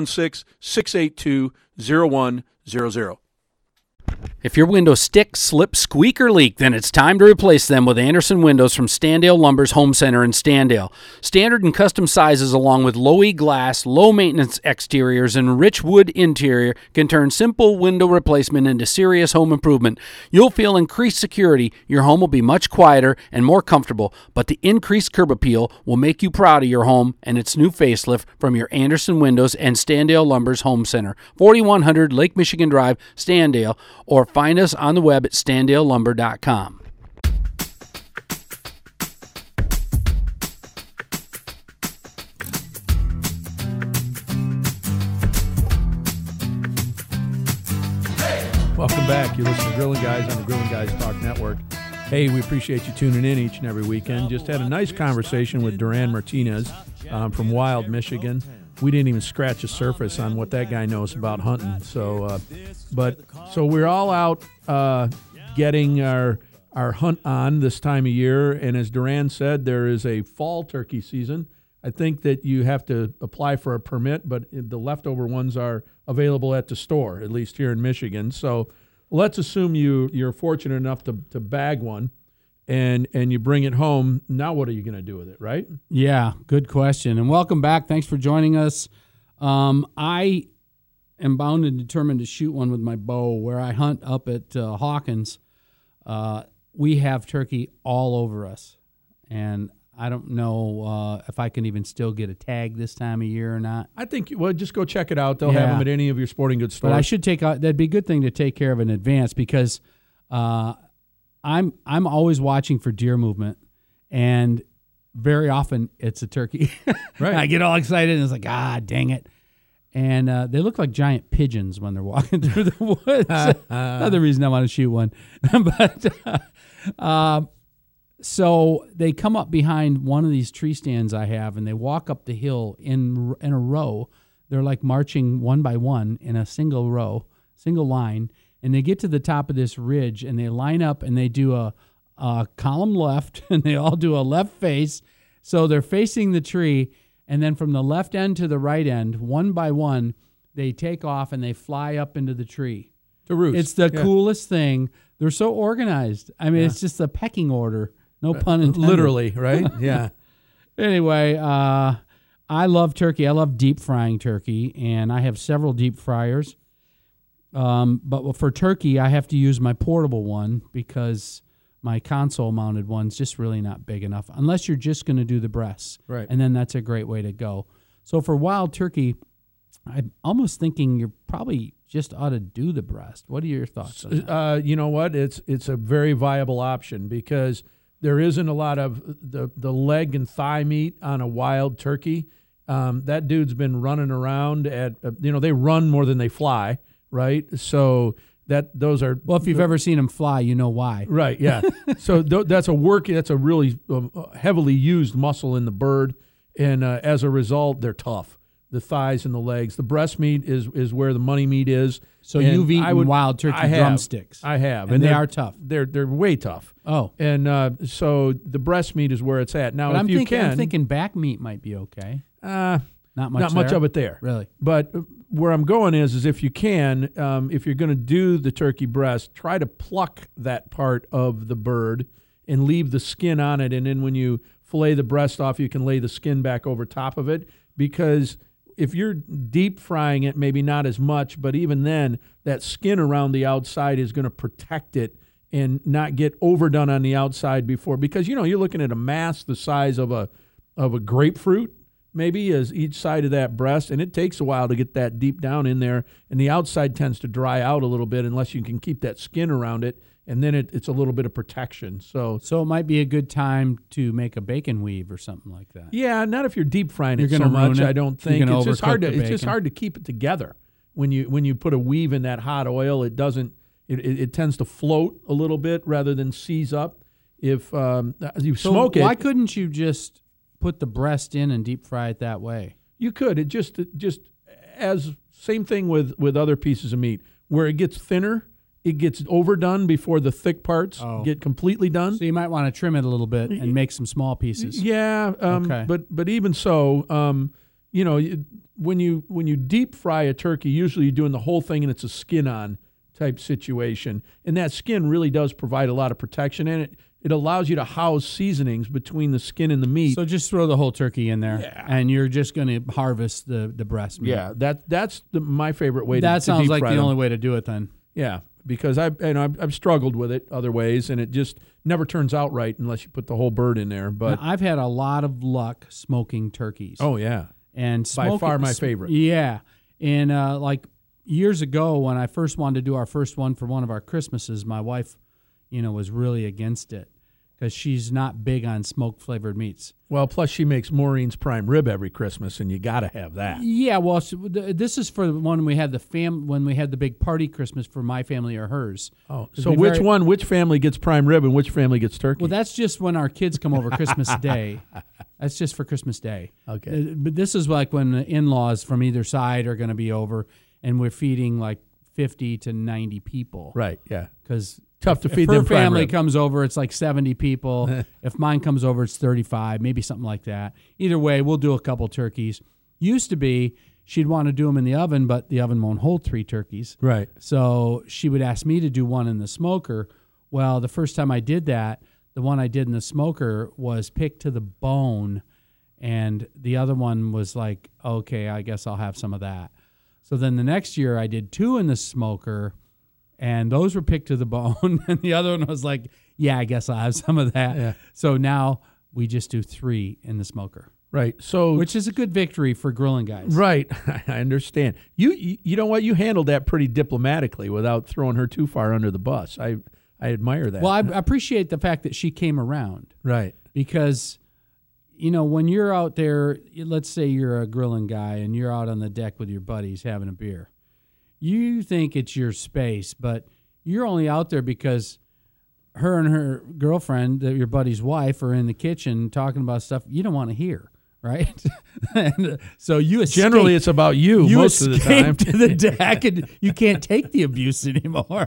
616-682-0100. If your windows stick, slip, squeak, or leak, then it's time to replace them with Anderson Windows from Standale Lumber's Home Center in Standale. Standard and custom sizes along with low-E glass, low-maintenance exteriors, and rich wood interior can turn simple window replacement into serious home improvement. You'll feel increased security, your home will be much quieter and more comfortable, but the increased curb appeal will make you proud of your home and its new facelift from your Anderson Windows and Standale Lumber's Home Center, 4100 Lake Michigan Drive, Standale, or find us on the web at standalelumber.com. Welcome back. You're listening to Grillin' Guys on the Grillin' Guys Talk Network. Hey, we appreciate you tuning in each and every weekend. Just had a nice conversation with Duran Martinez from Wild, Michigan. We didn't even scratch the surface on what that guy knows about hunting. So we're all out getting our hunt on this time of year. And as Duran said, there is a fall turkey season. I think that you have to apply for a permit, but the leftover ones are available at the store, at least here in Michigan. So let's assume you're fortunate enough to bag one. And you bring it home. Now what are you going to do with it, right? Yeah, good question. And welcome back. Thanks for joining us. I am bound and determined to shoot one with my bow. Where I hunt up at Hawkins, we have turkey all over us. And I don't know if I can even still get a tag this time of year or not. I think, just go check it out. They'll have them at any of your sporting goods stores. But I should that'd be a good thing to take care of in advance because I'm always watching for deer movement, and very often it's a turkey. Right. I get all excited, and it's like, dang it. And they look like giant pigeons when they're walking through the woods. Another reason I want to shoot one. But so they come up behind one of these tree stands I have, and they walk up the hill in a row. They're like marching one by one in a single row, single line. And they get to the top of this ridge, and they line up, and they do a column left, and they all do a left face. So they're facing the tree, and then from the left end to the right end, one by one, they take off, and they fly up into the tree. To roost. It's the coolest thing. They're so organized. I mean, it's just a pecking order. No pun intended. Literally, right? Yeah. Anyway, I love turkey. I love deep frying turkey, and I have several deep fryers. But for turkey, I have to use my portable one because my console-mounted one's just really not big enough, unless you're just going to do the breasts. Right. And then that's a great way to go. So for wild turkey, I'm almost thinking you probably just ought to do the breast. What are your thoughts on that? You know what? It's a very viable option because there isn't a lot of the leg and thigh meat on a wild turkey. That dude's been running around they run more than they fly. Right, so those are if you've ever seen them fly, you know why. Right, yeah. So that's a really heavily used muscle in the bird, and as a result, they're tough. the thighs and the legs. The breast meat is where the money meat is. So And you've eaten wild turkey I have. drumsticks. I have, And they they're- are tough. They're way tough. Oh. And so the breast meat is where it's at. Now, But if I'm thinking back meat might be okay. not Not much much there? of it there. Really? But where I'm going is if you can, if you're going to do the turkey breast, try to pluck that part of the bird and leave the skin on it. And then when you fillet the breast off, you can lay the skin back over top of it. Because if you're deep frying it, maybe not as much, but even then, that skin around the outside is going to protect it and not get overdone on the outside before. Because, you're looking at a mass the size of a grapefruit, maybe, as each side of that breast, and it takes a while to get that deep down in there, and the outside tends to dry out a little bit unless you can keep that skin around it, and then it's a little bit of protection. So it might be a good time to make a bacon weave or something like that. yeah, not if you're deep frying You're it so gonna ruin much. it. I don't You're think gonna it's just hard to overcook the it's just bacon. hard to keep it together when you put a weave in that hot oil. It doesn't. It tends to float a little bit rather than seize up. If you smoke why it, couldn't you just put the breast in and deep fry it that way? you could. It just as same thing with other pieces of meat where it gets thinner. It gets overdone before the thick parts get completely done. So you might want to trim it a little bit and make some small pieces. Yeah, Okay. but even so, when you deep fry a turkey, usually you're doing the whole thing and it's a skin on type situation, and that skin really does provide a lot of protection, and it allows you to house seasonings between the skin and the meat. So just throw the whole turkey in there, and you're just going to harvest the breast meat. Yeah, that's my favorite way. That to sounds deep like fry the them. only way to do it then. Yeah, because I've struggled with it other ways, and it just never turns out right unless you put the whole bird in there. But Now, I've had a lot of luck smoking turkeys. oh yeah, and by far my favorite. Yeah, and like years ago when I first wanted to do our first one for one of our Christmases, my wife, was really against it because she's not big on smoked flavored meats. Well, plus she makes Maureen's prime rib every Christmas, and you got to have that. Yeah, well, this is for when we had the big party Christmas for my family or hers. Oh, so which family gets prime rib and which family gets turkey? Well, that's just when our kids come over Christmas Day. That's just for Christmas Day. Okay. But this is like when the in-laws from either side are going to be over, and we're feeding like 50 to 90 people. Right, yeah. Because Tough to feed if her them prime family rib. comes over, it's like 70 people. If mine comes over, it's 35, maybe something like that. Either way, we'll do a couple turkeys. Used to be she'd want to do them in the oven, but the oven won't hold 3 turkeys. Right. So she would ask me to do one in the smoker. Well, the first time I did that, the one I did in the smoker was picked to the bone, and the other one was like, okay, I guess I'll have some of that. So then the next year I did 2 in the smoker, and those were picked to the bone, and the other one was like, yeah, I guess I'll have some of that. Yeah. So now we just do 3 in the smoker. Right. So Which is a good victory for grilling guys. right, I understand. You know what? You handled that pretty diplomatically without throwing her too far under the bus. I admire that. Well, I appreciate the fact that she came around. right. Because, when you're out there, let's say you're a grilling guy and you're out on the deck with your buddies having a beer. You think it's your space, but you're only out there because her and her girlfriend, your buddy's wife, are in the kitchen talking about stuff you don't want to hear, right? And so you escape. Generally, it's about you most of the time. to the deck, and you can't take the abuse anymore.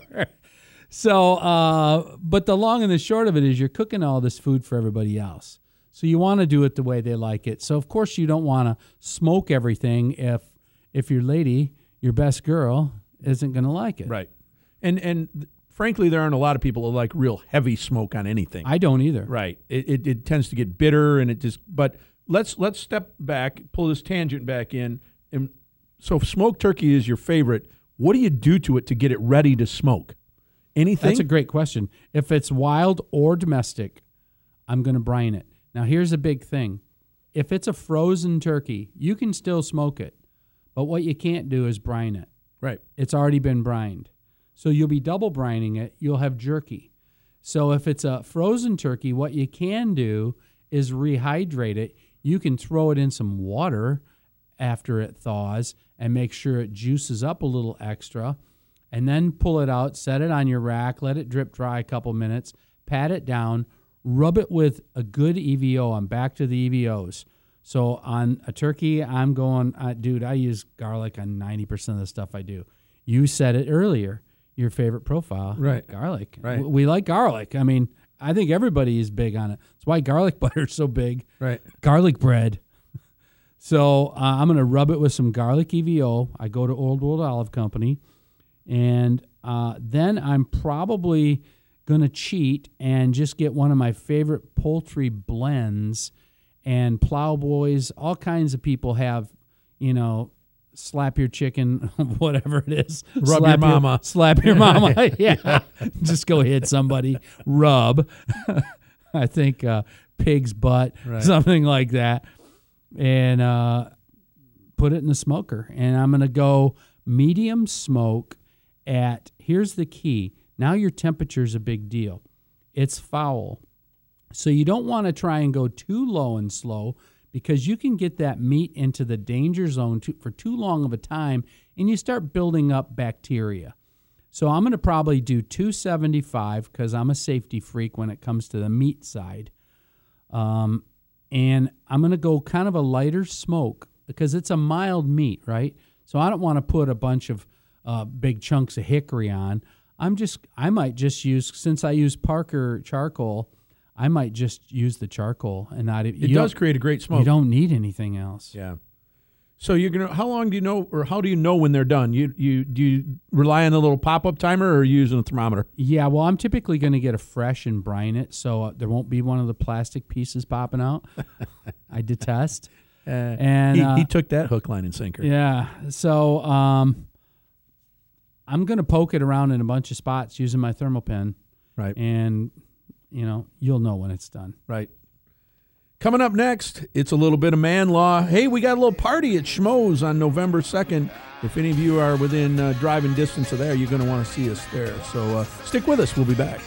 So, but the long and the short of it is you're cooking all this food for everybody else. So you want to do it the way they like it. So, of course, you don't want to smoke everything if your lady, your best girl, isn't going to like it. Right. And frankly, there aren't a lot of people who like real heavy smoke on anything. I don't either. Right. It tends to get bitter, and it just. But let's step back, pull this tangent back in, and so if smoked turkey is your favorite, what do you do to it to get it ready to smoke? Anything? That's a great question. If it's wild or domestic, I'm going to brine it. Now, here's a big thing. If it's a frozen turkey, you can still smoke it, but what you can't do is brine it. Right. It's already been brined. So you'll be double brining it. You'll have jerky. So if it's a frozen turkey, what you can do is rehydrate it. You can throw it in some water after it thaws and make sure it juices up a little extra, and then pull it out, set it on your rack, let it drip dry a couple minutes, pat it down, rub it with a good EVO. I'm back to the EVOs. So on a turkey, I'm going, dude, I use garlic on 90% of the stuff I do. You said it earlier, your favorite profile. Right. Garlic. Right. We like garlic. I mean, I think everybody is big on it. That's why garlic butter is so big. Right. Garlic bread. So I'm going to rub it with some garlic EVO. I go to Old World Olive Company. And then I'm probably going to cheat and just get one of my favorite poultry blends. And Plowboys, all kinds of people have, slap your chicken, whatever it is. Rub your mama. Slap your mama. Yeah. Just go hit somebody. Rub. I think pig's butt, something like that. And put it in the smoker. And I'm going to go medium smoke at, here's the key. Now your temperature's a big deal. It's foul. So you don't want to try and go too low and slow because you can get that meat into the danger zone for too long of a time and you start building up bacteria. So I'm going to probably do 275 because I'm a safety freak when it comes to the meat side. And I'm going to go kind of a lighter smoke because it's a mild meat, right? So I don't want to put a bunch of big chunks of hickory on. I might just use, since I use Parker charcoal, I might just use the charcoal and not. It does create a great smoke. You don't need anything else. Yeah. So you're gonna. How long do you know, or how do you know when they're done? Do you rely on the little pop-up timer, or are you using a thermometer? Yeah. Well, I'm typically going to get a fresh and brine it, so there won't be one of the plastic pieces popping out. I detest. And he took that hook, line, and sinker. Yeah. So I'm going to poke it around in a bunch of spots using my thermal pen. Right. And you'll know when it's done. Right. Coming up next, it's a little bit of man law. Hey, we got a little party at Schmoes on November 2nd. If any of you are within driving distance of there, you're going to want to see us there. So stick with us. We'll be back.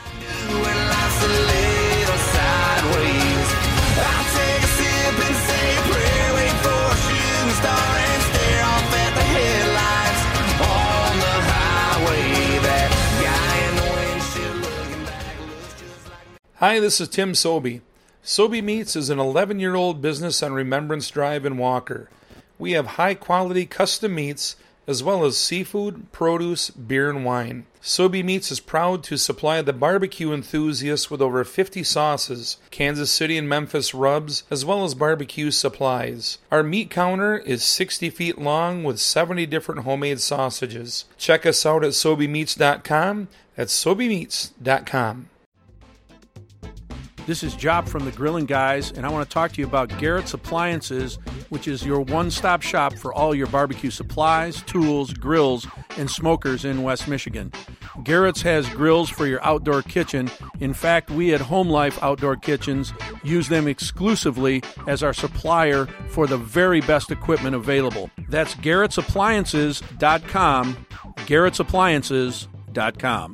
Hi, this is Tim Sobey. Sobey Meats is an 11-year-old business on Remembrance Drive in Walker. We have high-quality custom meats as well as seafood, produce, beer, and wine. Sobey Meats is proud to supply the barbecue enthusiasts with over 50 sauces, Kansas City and Memphis rubs, as well as barbecue supplies. Our meat counter is 60 feet long with 70 different homemade sausages. Check us out at SobeyMeats.com. That's SobeyMeats.com. This is Job from the Grilling Guys, and I want to talk to you about Garrett's Appliances, which is your one-stop shop for all your barbecue supplies, tools, grills, and smokers in West Michigan. Garrett's has grills for your outdoor kitchen. In fact, we at Home Life Outdoor Kitchens use them exclusively as our supplier for the very best equipment available. That's Garrett'sAppliances.com, Garrett'sAppliances.com.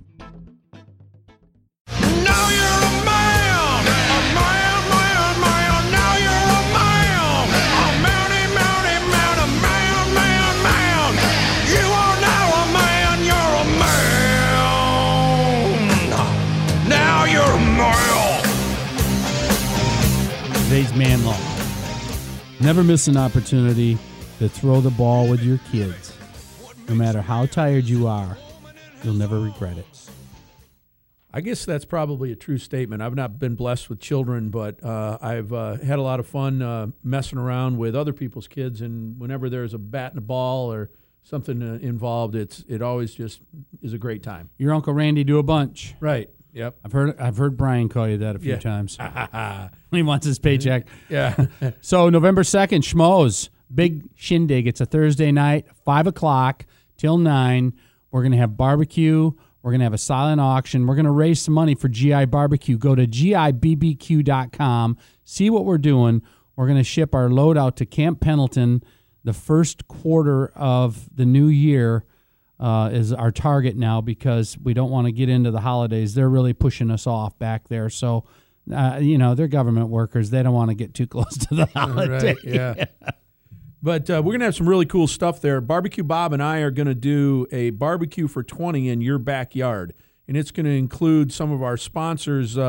Now you're a man! Now you're a man! Man! You are now a man, you're a man! Now you're a man! Today's man law. Never miss an opportunity to throw the ball with your kids. No matter how tired you are, you'll never regret it. I guess that's probably a true statement. I've not been blessed with children, but I've had a lot of fun messing around with other people's kids. And whenever there's a bat and a ball or something involved, it always just is a great time. Your Uncle Randy do a bunch. Right. Yep. I've heard Brian call you that a few times. He wants his paycheck. Yeah. So November 2nd, Schmoes, big shindig. It's a Thursday night, 5 o'clock till 9. We're going to have barbecue. We're going to have a silent auction. We're going to raise some money for GI Barbecue. Go to gibbq.com. See what we're doing. We're going to ship our load out to Camp Pendleton. The first quarter of the new year is our target now because we don't want to get into the holidays. They're really pushing us off back there. So, they're government workers. They don't want to get too close to the holiday. Right, yeah. But we're going to have some really cool stuff there. Barbecue Bob and I are going to do a barbecue for 20 in your backyard. And it's going to include some of our sponsors. We're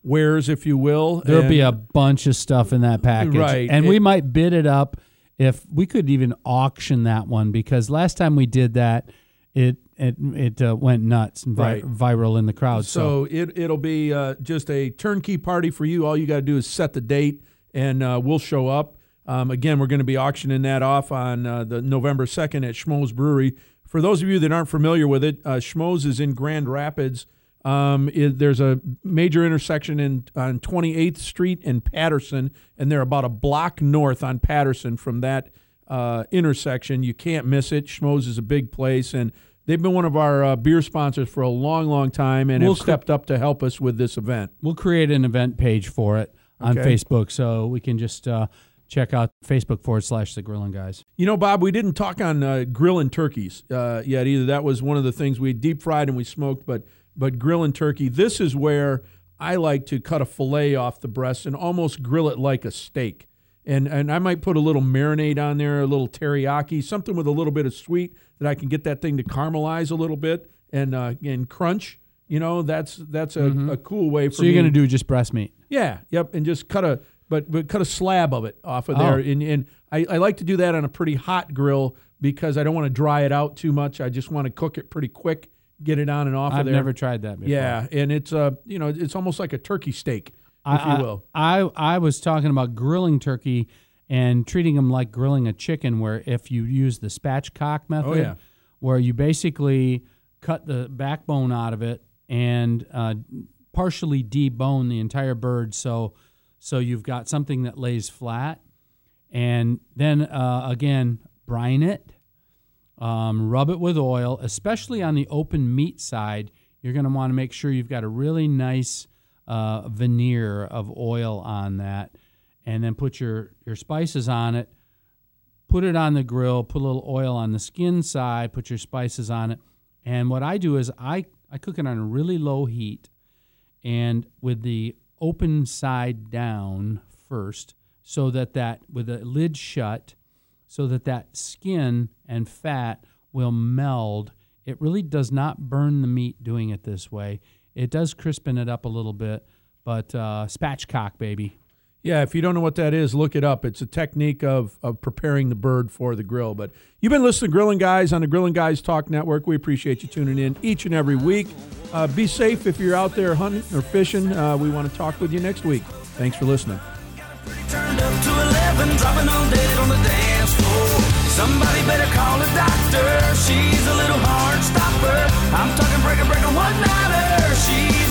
wares, if you will. There'll be a bunch of stuff in that package. Right. And we might bid it up if we could even auction that one, because last time we did that, it went nuts and viral in the crowd. So it'll be just a turnkey party for you. All you got to do is set the date, and we'll show up. Again, we're going to be auctioning that off on the November 2nd at Schmoes Brewery. For those of you that aren't familiar with it, Schmoes is in Grand Rapids. There's a major intersection on 28th Street and Patterson, and they're about a block north on Patterson from that intersection. You can't miss it. Schmoes is a big place, and they've been one of our beer sponsors for a long, long time, and have stepped up to help us with this event. We'll create an event page for it on Facebook, so we can just check out Facebook.com/The Grillin' Guys. You know, Bob, we didn't talk on grilling turkeys yet either. That was one of the things we deep fried and we smoked, but grilling turkey, this is where I like to cut a fillet off the breast and almost grill it like a steak. And I might put a little marinade on there, a little teriyaki, something with a little bit of sweet that I can get that thing to caramelize a little bit and crunch. You know, that's a cool way for me. So you're going to do just breast meat? Yeah, yep, and just cut a slab of it off of there. And I like to do that on a pretty hot grill because I don't want to dry it out too much. I just want to cook it pretty quick, get it on and off of there. I've never tried that before. Yeah, and it's it's almost like a turkey steak, if you will. I was talking about grilling turkey and treating them like grilling a chicken, where if you use the spatchcock method, where you basically cut the backbone out of it and partially debone the entire bird, so you've got something that lays flat, and then again brine it, rub it with oil, especially on the open meat side. You're going to want to make sure you've got a really nice veneer of oil on that, and then put your spices on it, put it on the grill, put a little oil on the skin side, put your spices on it. And what I do is I cook it on a really low heat, and with the open side down first, so that with the lid shut, so that skin and fat will meld. It really does not burn the meat doing it this way. It does crispen it up a little bit, but spatchcock, baby. Yeah, if you don't know what that is, look it up. It's a technique of preparing the bird for the grill. But you've been listening to Grillin' Guys on the Grillin' Guys Talk Network. We appreciate you tuning in each and every week. Be safe if you're out there hunting or fishing. We want to talk with you next week. Thanks for listening. Turned up to 11, dropping all dead on the dance floor. Somebody better call a doctor. She's a little hard stopper. I'm talking breaker, one-nighter. She's